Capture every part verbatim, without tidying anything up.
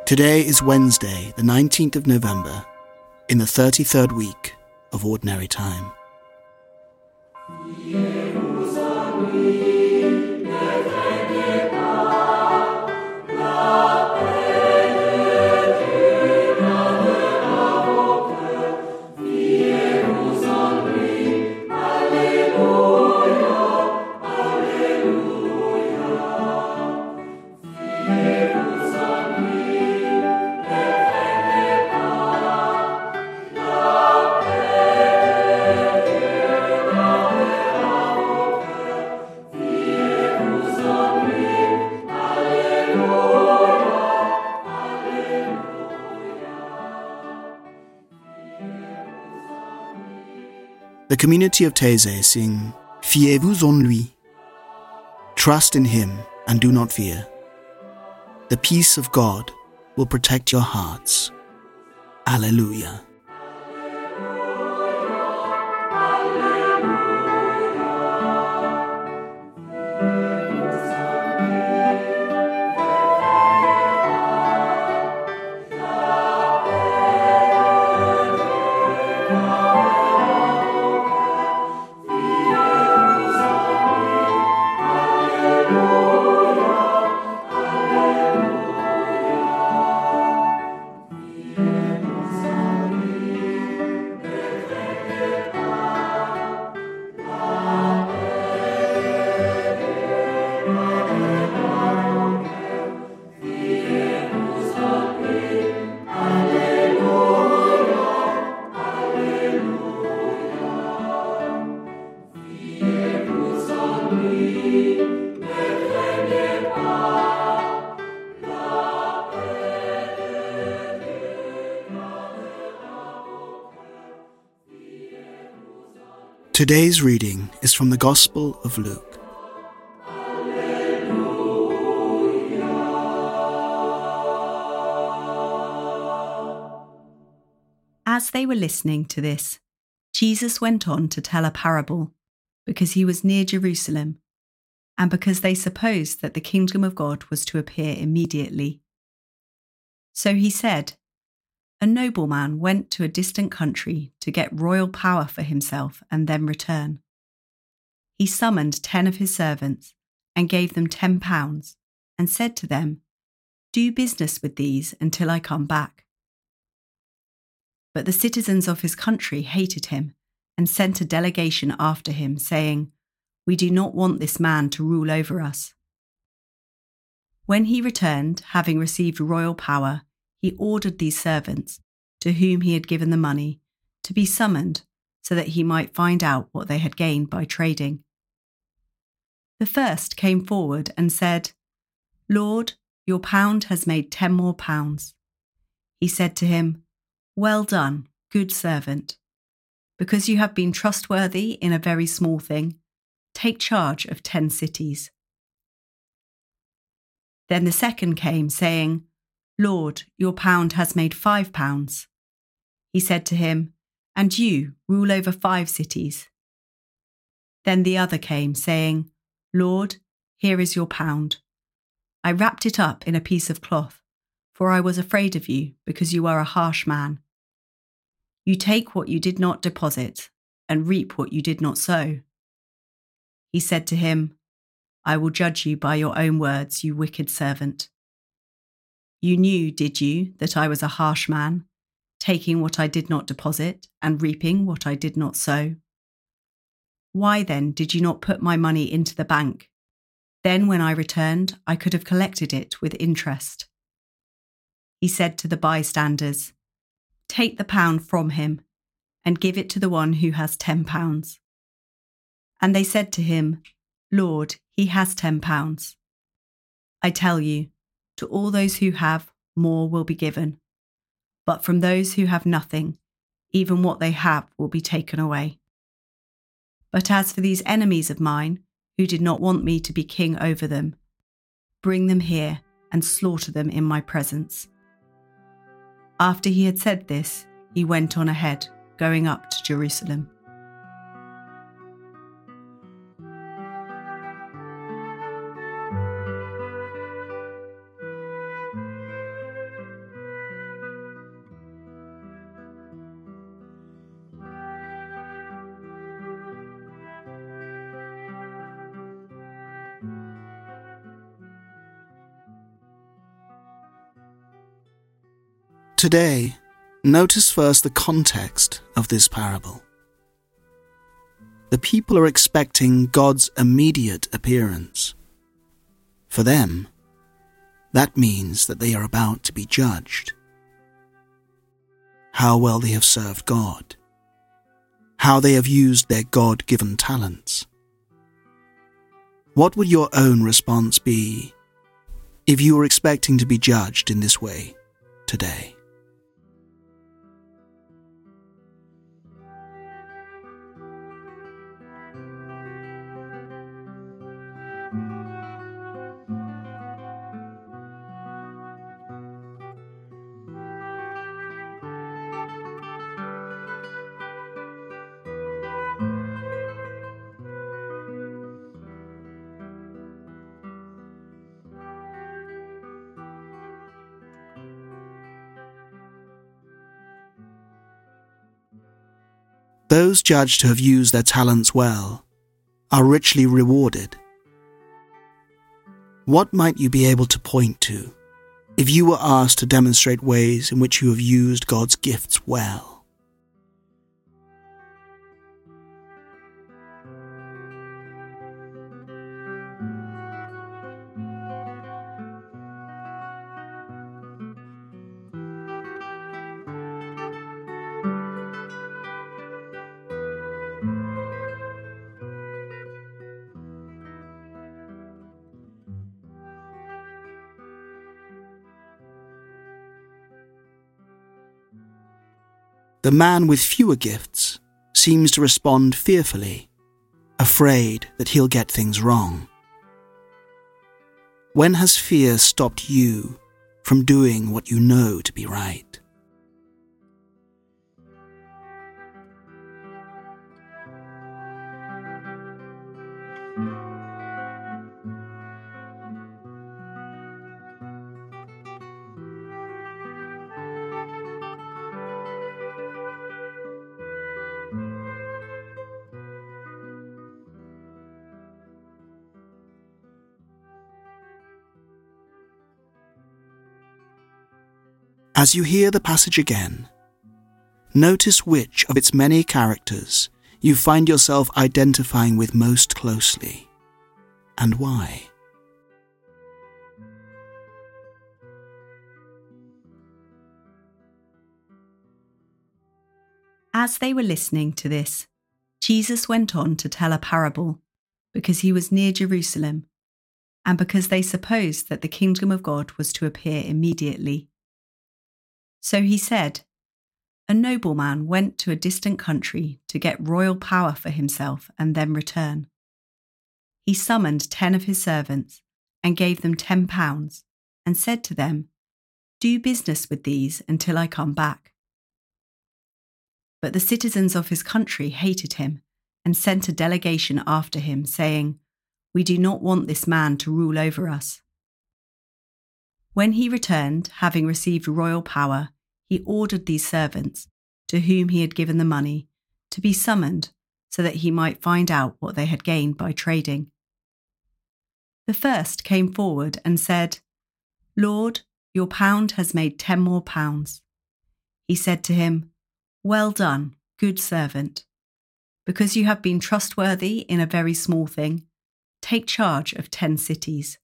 Today is Wednesday, the nineteenth of November, in the thirty-third week of Ordinary Time. The community of Taizé sing Fiez-vous en lui. Trust in him and do not fear. The peace of God will protect your hearts. Alleluia. Today's reading is from the Gospel of Luke. As they were listening to this, Jesus went on to tell a parable, because he was near Jerusalem, and because they supposed that the kingdom of God was to appear immediately. So he said, a nobleman went to a distant country to get royal power for himself and then return. He summoned ten of his servants and gave them ten pounds and said to them, do business with these until I come back. But the citizens of his country hated him and sent a delegation after him, saying, we do not want this man to rule over us. When he returned, having received royal power, he ordered these servants, to whom he had given the money, to be summoned so that he might find out what they had gained by trading. The first came forward and said, Lord, your pound has made ten more pounds. He said to him, well done, good servant. Because you have been trustworthy in a very small thing, take charge of ten cities. Then the second came, saying, Lord, your pound has made five pounds. He said to him, and you rule over five cities. Then the other came, saying, Lord, here is your pound. I wrapped it up in a piece of cloth, for I was afraid of you, because you are a harsh man. You take what you did not deposit, and reap what you did not sow. He said to him, I will judge you by your own words, you wicked servant. You knew, did you, that I was a harsh man, taking what I did not deposit and reaping what I did not sow? Why then did you not put my money into the bank? Then when I returned, I could have collected it with interest. He said to the bystanders, take the pound from him and give it to the one who has ten pounds. And they said to him, Lord, he has ten pounds. I tell you, to all those who have, more will be given. But from those who have nothing, even what they have will be taken away. But as for these enemies of mine, who did not want me to be king over them, bring them here and slaughter them in my presence. After he had said this, he went on ahead, going up to Jerusalem. Today, notice first the context of this parable. The people are expecting God's immediate appearance. For them, that means that they are about to be judged. How well they have served God. How they have used their God-given talents. What would your own response be if you were expecting to be judged in this way today? Those judged to have used their talents well are richly rewarded. What might you be able to point to if you were asked to demonstrate ways in which you have used God's gifts well? The man with fewer gifts seems to respond fearfully, afraid that he'll get things wrong. When has fear stopped you from doing what you know to be right? As you hear the passage again, notice which of its many characters you find yourself identifying with most closely, and why. As they were listening to this, Jesus went on to tell a parable, because he was near Jerusalem, and because they supposed that the kingdom of God was to appear immediately. So he said, a nobleman went to a distant country to get royal power for himself and then return. He summoned ten of his servants and gave them ten pounds and said to them, do business with these until I come back. But the citizens of his country hated him and sent a delegation after him, saying, we do not want this man to rule over us. When he returned, having received royal power, he ordered these servants, to whom he had given the money, to be summoned so that he might find out what they had gained by trading. The first came forward and said, Lord, your pound has made ten more pounds. He said to him, well done, good servant. Because you have been trustworthy in a very small thing, take charge of ten cities.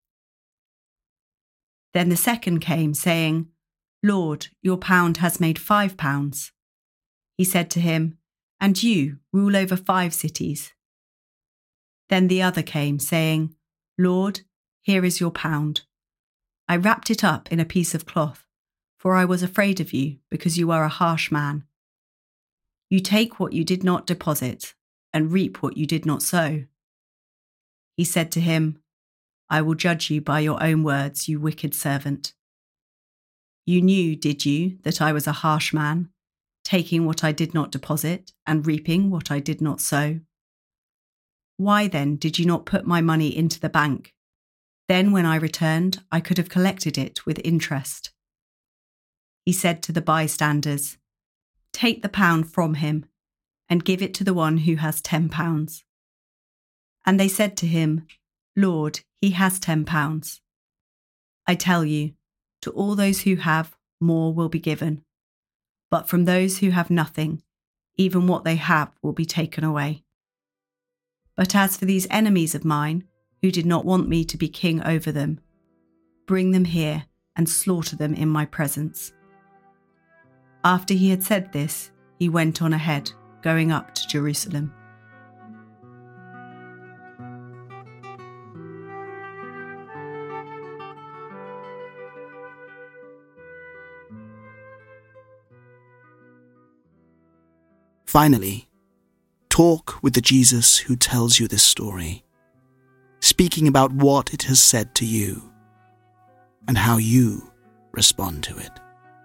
Then the second came, saying, Lord, your pound has made five pounds. He said to him, and you rule over five cities. Then the other came, saying, Lord, here is your pound. I wrapped it up in a piece of cloth, for I was afraid of you, because you are a harsh man. You take what you did not deposit, and reap what you did not sow. He said to him, I will judge you by your own words, you wicked servant. You knew, did you, that I was a harsh man, taking what I did not deposit and reaping what I did not sow? Why then did you not put my money into the bank? Then when I returned, I could have collected it with interest. He said to the bystanders, take the pound from him and give it to the one who has ten pounds. And they said to him, Lord, he has ten pounds. I tell you, to all those who have, more will be given. But from those who have nothing, even what they have will be taken away. But as for these enemies of mine, who did not want me to be king over them, bring them here and slaughter them in my presence." After he had said this, he went on ahead, going up to Jerusalem. Finally, talk with the Jesus who tells you this story, speaking about what it has said to you and how you respond to it.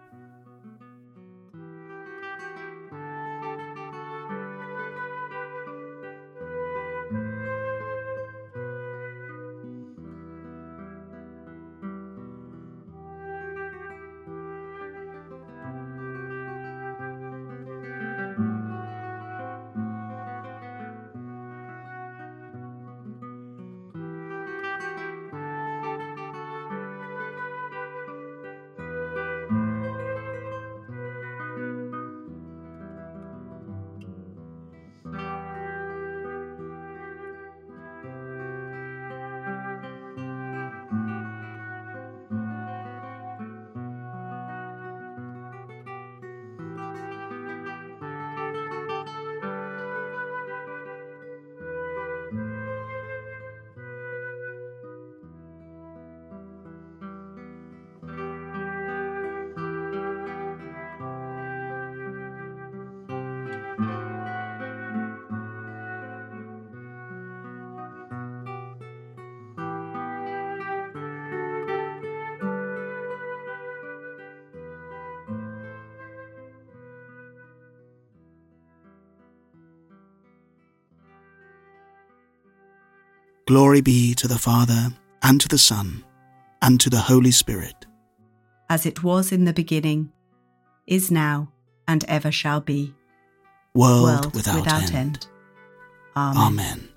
Glory be to the Father, and to the Son, and to the Holy Spirit. As it was in the beginning, is now, and ever shall be, World, world without, without end. end. Amen. Amen.